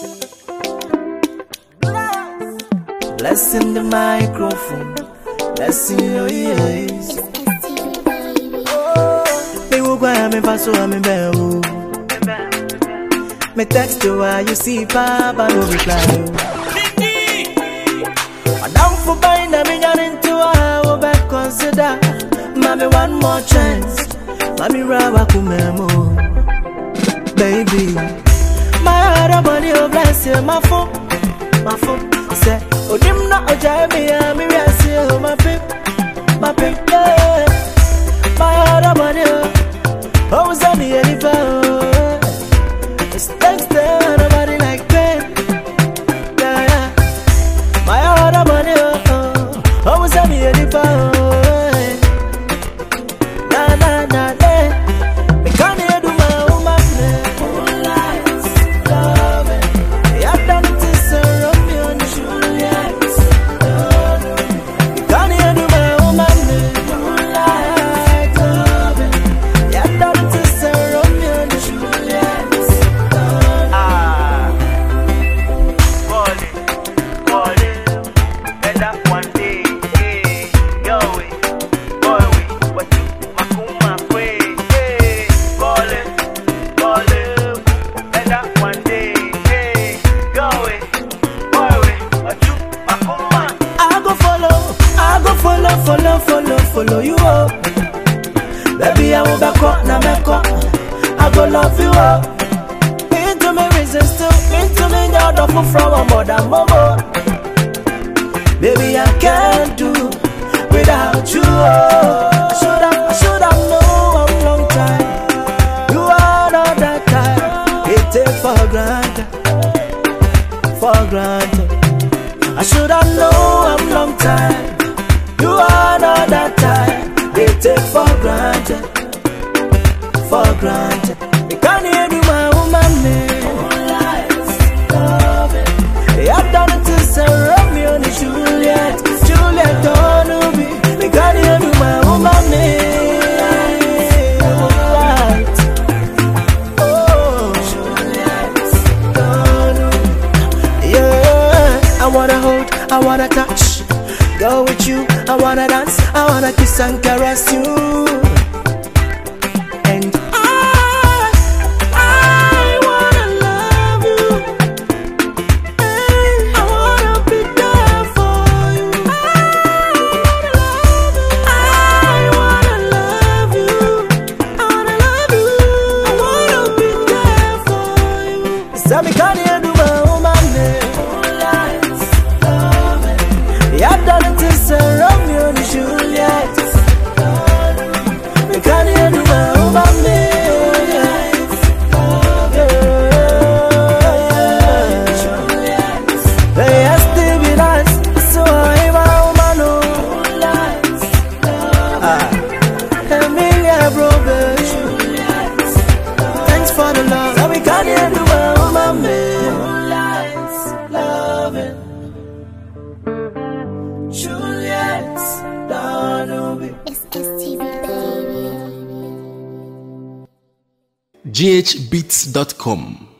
Blessing the microphone, blessing your ears. Me wo gwa me faso me bewo. Me text you while you see Papa no reply. I down for buying a million into I will back consider. Mommy one more chance, mommy rawa kumemo. Baby, my heart body oh bless you, my phone. Say, oh dim not a jammy, I'm here, my pimp, yeah. My heart body oh, was on the elephant. It's next day, nobody like pain. Yeah. My heart body oh, was on the elephant. Follow you up. Baby, I will back up, now back up. I go love you up. Into me resist, into me now double from a mother, mama. Baby, I can't do without you. I should have known a long time. You are not that time. It take for granted. I should have known a long time. You are not that time. They take for granted. You can't hear me, my woman. They have done it to Sarah, Romeo and Juliet. Juliet don't know me. They can't hear me, my woman. Yeah, I wanna hold, I wanna touch. Go with you, I wanna dance, I wanna kiss and caress you. And I wanna love you. And I wanna be there for you. I wanna love you. I wanna love you. I wanna be there for you. So me can't hear the woman. I've done it to Sarah, Romeo and Juliet. We can't hear the world about me. They are still with us, so I'm a woman. Emilia Robert. Thanks for the love. So we can't hear the world about me. Loving Juliet, Danubi. It's STV, baby. ghbeats.com